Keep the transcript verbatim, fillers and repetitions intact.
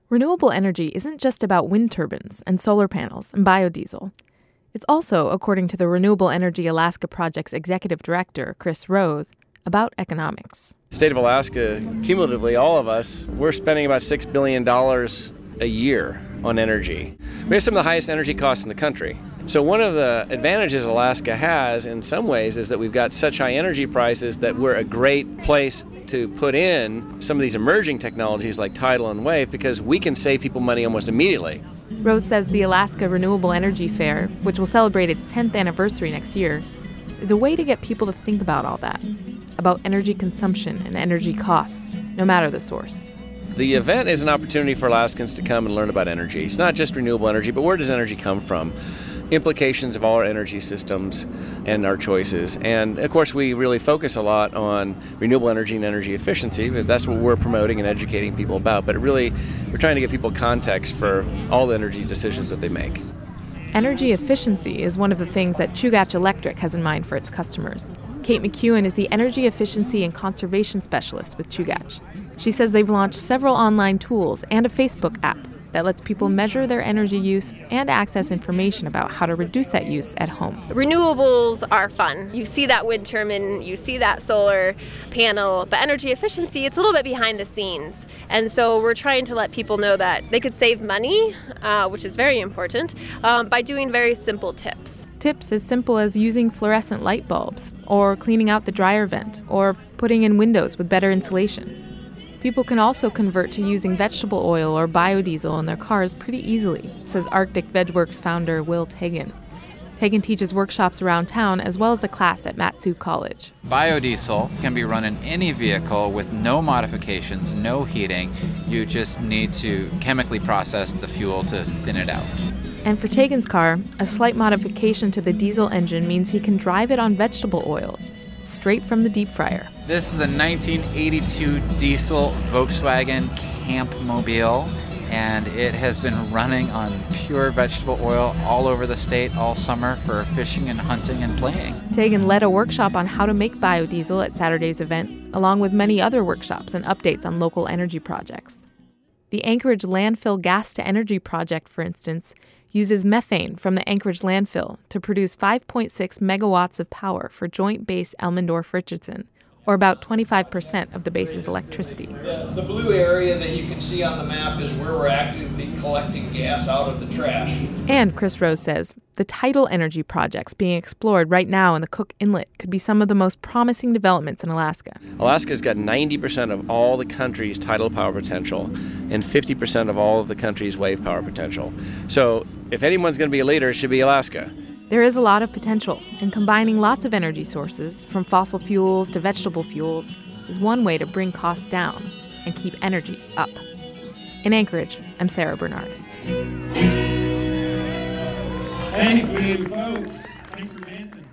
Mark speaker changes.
Speaker 1: Renewable energy isn't just about wind turbines and solar panels and biodiesel. It's also, according to the Renewable Energy Alaska Project's executive director, Chris Rose, about economics.
Speaker 2: The state of Alaska, cumulatively, all of us, we're spending about six billion dollars a year on energy. We have some of the highest energy costs in the country. So one of the advantages Alaska has in some ways is that we've got such high energy prices that we're a great place to put in some of these emerging technologies like tidal and wave because we can save people money almost immediately.
Speaker 1: Rose says the Alaska Renewable Energy Fair, which will celebrate its tenth anniversary next year, is a way to get people to think about all that, about energy consumption and energy costs, no matter the source.
Speaker 2: The event is an opportunity for Alaskans to come and learn about energy. It's not just renewable energy, but where does energy come from? Implications of all our energy systems and our choices. And of course, we really focus a lot on renewable energy and energy efficiency. That's what we're promoting and educating people about. But it really, we're trying to give people context for all the energy decisions that they make.
Speaker 1: Energy efficiency is one of the things that Chugach Electric has in mind for its customers. Kate McEwen is the energy efficiency and conservation specialist with Chugach. She says they've launched several online tools and a Facebook app that lets people measure their energy use and access information about how to reduce that use at home.
Speaker 3: Renewables are fun. You see that wind turbine, you see that solar panel, but energy efficiency, it's a little bit behind the scenes. And so we're trying to let people know that they could save money, uh, which is very important, um, by doing very simple tips.
Speaker 1: Tips as simple as using fluorescent light bulbs, or cleaning out the dryer vent, or putting in windows with better insulation. People can also convert to using vegetable oil or biodiesel in their cars pretty easily, says Arctic VegWorks founder Will Tegan. Tegan teaches workshops around town as well as a class at Mat-Su College.
Speaker 4: Biodiesel can be run in any vehicle with no modifications, no heating. You just need to chemically process the fuel to thin it out.
Speaker 1: And for Tegan's car, a slight modification to the diesel engine means he can drive it on vegetable oil, straight from the deep fryer.
Speaker 4: This is a nineteen eighty-two diesel Volkswagen Campmobile, and it has been running on pure vegetable oil all over the state all summer for fishing and hunting and playing.
Speaker 1: Tegan led a workshop on how to make biodiesel at Saturday's event, along with many other workshops and updates on local energy projects. The Anchorage Landfill Gas-to-Energy Project, for instance, uses methane from the Anchorage landfill to produce five point six megawatts of power for Joint Base Elmendorf-Richardson, or about twenty-five percent of the base's electricity.
Speaker 5: The, the blue area that you can see on the map is where we're actively collecting gas out of the trash.
Speaker 1: And Chris Rose says the tidal energy projects being explored right now in the Cook Inlet could be some of the most promising developments in Alaska.
Speaker 2: Alaska's got ninety percent of all the country's tidal power potential and fifty percent of all of the country's wave power potential. So if anyone's going to be a leader, it should be Alaska.
Speaker 1: There is a lot of potential, and combining lots of energy sources, from fossil fuels to vegetable fuels, is one way to bring costs down and keep energy up. In Anchorage, I'm Sarah Bernard.
Speaker 6: Thank you, folks. Thanks for dancing.